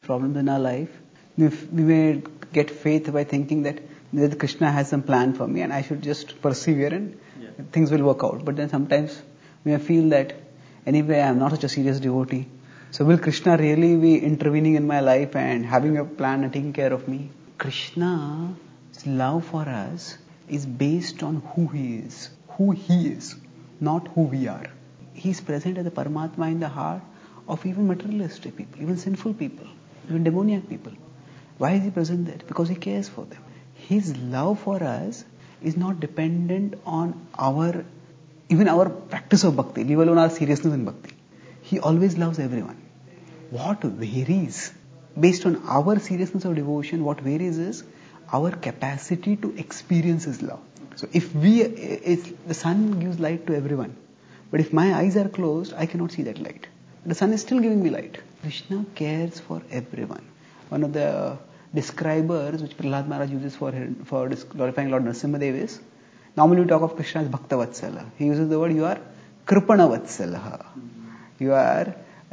problems in our life, we may get faith by thinking that Krishna has some plan for me and I should just persevere and things will work out. But then sometimes we may feel that anyway I am not such a serious devotee. So will Krishna really be intervening in my life and having a plan and taking care of me? Krishna's love for us is based on who He is, not who we are. He is present as a Paramatma in the heart of even materialistic people, even sinful people, even demoniac people. Why is He present there? Because He cares for them. His love for us is not dependent on even our practice of bhakti, leave alone our seriousness in bhakti. He always loves everyone. What varies based on our seriousness of devotion, what varies is our capacity to experience His love. So if the sun gives light to everyone, but if my eyes are closed, I cannot see that light. The sun is still giving me light. Krishna cares for everyone. One of the describers which Prahlad Maharaj uses for glorifying Lord Nrsimhadev is, normally we talk of Krishna as Bhakta Vatsala. He uses the word, you are Kripana Vatsala. You are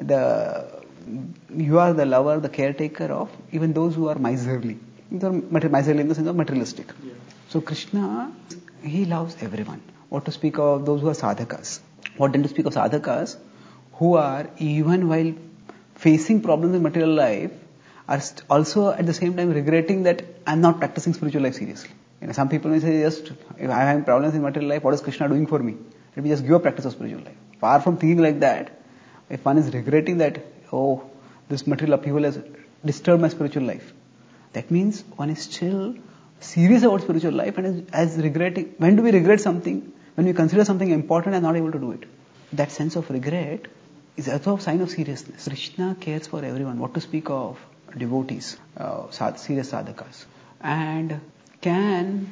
the lover, the caretaker of even those who are miserly. Miserly in the sense of materialistic. Yeah. So Krishna, He loves everyone. What to speak of those who are sadhakas? What then to speak of sadhakas who are, even while facing problems in material life, are also at the same time regretting that I'm not practicing spiritual life seriously. Some people may say, just if I'm having problems in material life, what is Krishna doing for me? Let me just give up practice of spiritual life. Far from thinking like that, if one is regretting that, oh, this material upheaval has disturbed my spiritual life, that means one is still serious about spiritual life and is regretting. When do we regret something? When we consider something important and not able to do it. That sense of regret is also a sign of seriousness. Krishna cares for everyone. What to speak of devotees, serious sadhakas. And can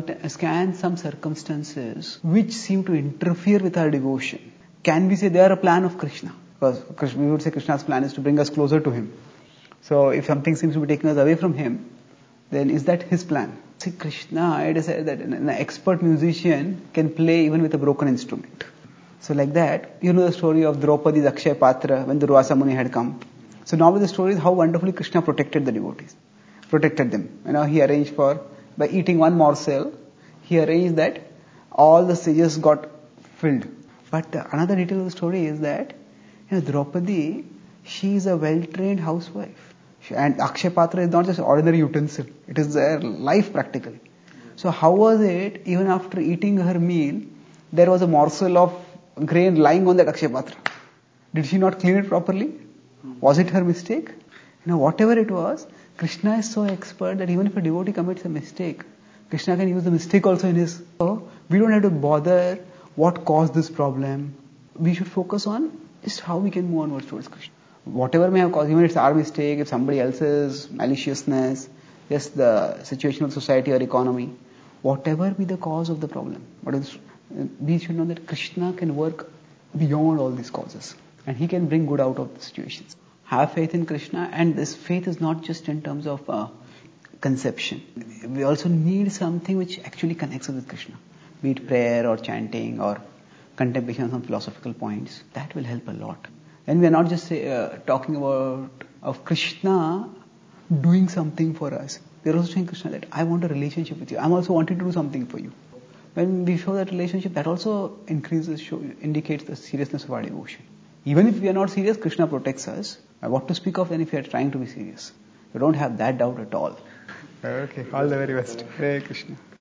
some circumstances which seem to interfere with our devotion, can we say they are a plan of Krishna? Because we would say Krishna's plan is to bring us closer to Him. So if something seems to be taking us away from Him, then is that His plan? See, Krishna, it is said that an expert musician can play even with a broken instrument. So like that, you know the story of Draupadi's Akshaya Patra when Durvasa Muni had come. So now the story is how wonderfully Krishna protected the devotees, protected them. He arranged by eating one morsel, He arranged that all the sages got filled. But another detail of the story is that, Draupadi, she is a well-trained housewife. And Akshaya Patra is not just ordinary utensil. It is their life practically. So how was it, even after eating her meal, there was a morsel of grain lying on that Akshaya Patra? Did she not clean it properly? Was it her mistake? Whatever it was, Krishna is so expert that even if a devotee commits a mistake, Krishna can use the mistake also in His. So we don't have to bother what caused this problem. We should focus on just how we can move onwards towards Krishna. Whatever may have caused, even if it's our mistake, if somebody else's maliciousness, just the situation of society or economy, whatever be the cause of the problem, we should know that Krishna can work beyond all these causes and He can bring good out of the situations. Have faith in Krishna, and this faith is not just in terms of conception. We also need something which actually connects us with Krishna, be it prayer or chanting or contemplation on some philosophical points. That will help a lot. And we are not just talking about of Krishna doing something for us. We are also saying Krishna that I want a relationship with you. I'm also wanting to do something for you. When we show that relationship, that also indicates the seriousness of our devotion. Even if we are not serious, Krishna protects us. What to speak of then if we are trying to be serious? You don't have that doubt at all. Okay, all the very best. Hare Krishna.